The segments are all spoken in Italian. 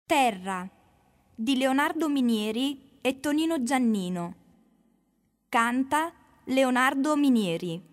Terra di Leonardo Minieri e Tonino Giannino. Canta Leonardo Minieri.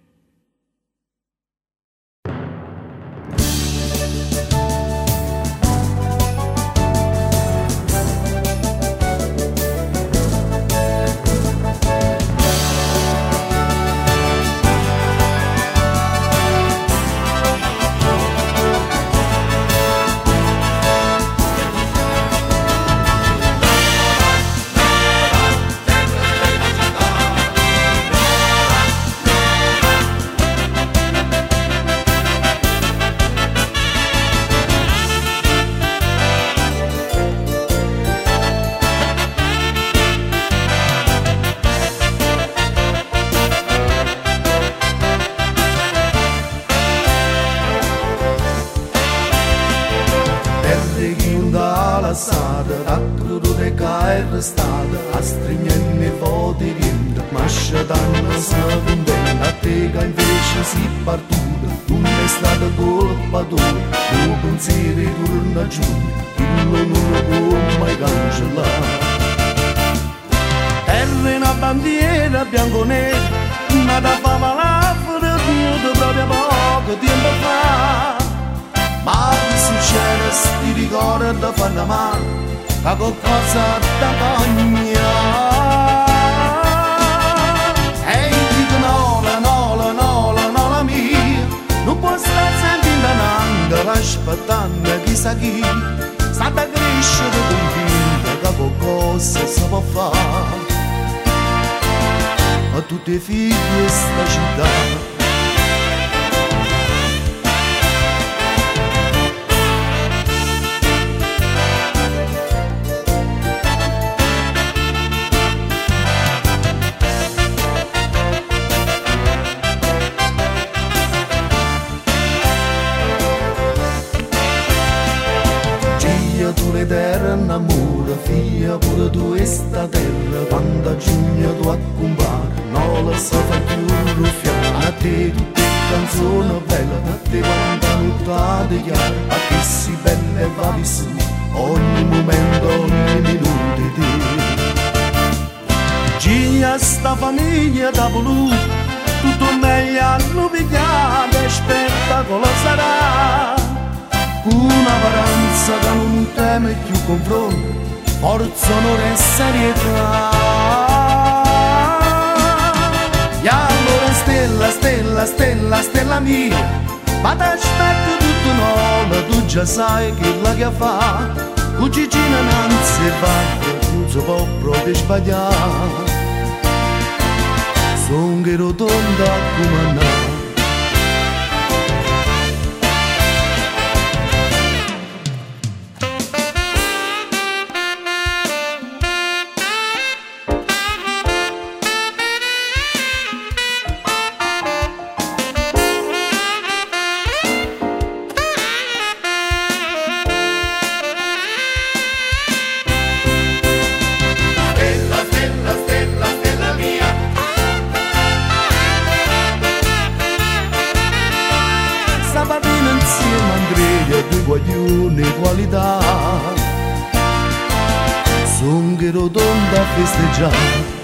Da crudo de caer stata a stringere foti rienda ma scetanno sa contenta a te che invece si partuta non è stata colpa tua tuo pensiero torna giù quello non lo può mai cancellare terra una bandiera bianco-nera nata fa malafra proprio poco tempo fa ma che succede sti ricordi da fanno male a qualcosa da cogna e dico no mia non può stare sempre in dananda aspettando chissà chi sta da crescere convinta che qualcosa si può fare a tutti i figli di sta città. Eterna amore, figlia pure tu sta terra quando a giugno tu accompagni non la so fa più ruffiare a te tutte canzoni belle a te quando nottate chiare a che si bella e va di su ogni momento, ogni minuto di te Giglia sta famiglia da voluto tutto meglio hanno pigliato e spettacolo sarà una varanza che non teme più confronto, forza, onore e serietà. E allora stella mia, ma t'aspetto tutto nuovo, tu già sai che la che fa, con Gigina nanzi e va, non si può proprio sbagliare. Son che rotonda come una qualità son che rotonda a festeggiare